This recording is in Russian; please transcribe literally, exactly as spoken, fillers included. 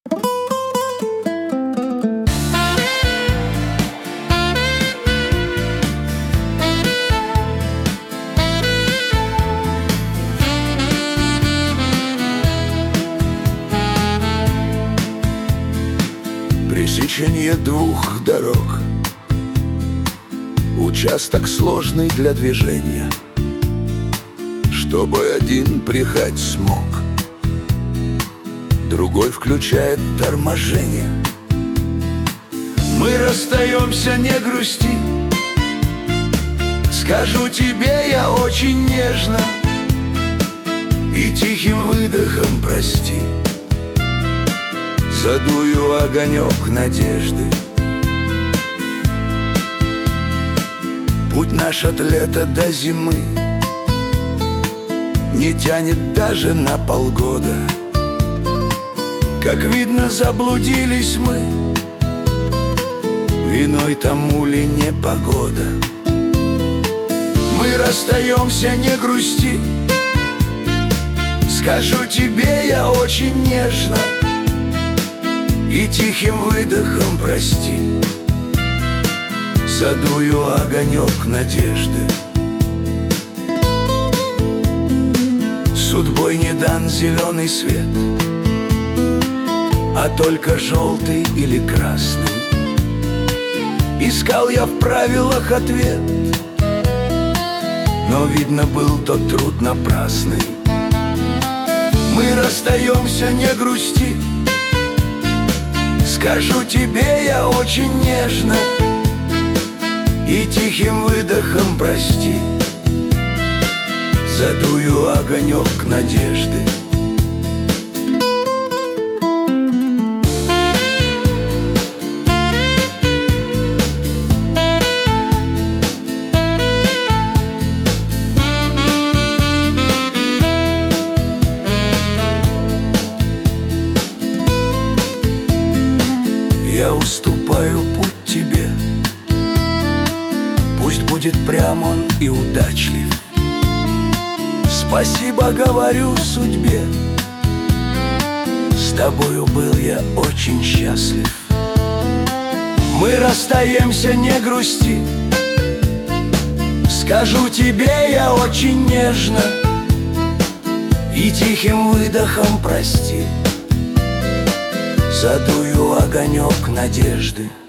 Пересечение двух дорог, участок сложный для движения. Чтобы один приехать смог, другой включает торможение. Мы расстаемся, не грусти, скажу тебе я очень нежно, и тихим выдохом прости. Задую огонек надежды. Путь наш от лета до зимы не тянет даже на полгода. Как видно, заблудились мы, виной тому ли непогода. Мы расстаемся, не грусти, скажу тебе я очень нежно, и тихим выдохом прости. Задую огонек надежды. Судьбой не дан зеленый свет, а только желтый или красный. Искал я в правилах ответ, но, видно, был тот труд напрасный. Мы расстаемся, не грусти, скажу тебе я очень нежно, и тихим выдохом прости. Задую огонек надежды. Я уступаю путь тебе, пусть будет прям он и удачлив. Спасибо говорю судьбе, с тобою был я очень счастлив. Мы расстаемся, не грусти, скажу тебе я очень нежно, и тихим выдохом прости. Задую огонек надежды.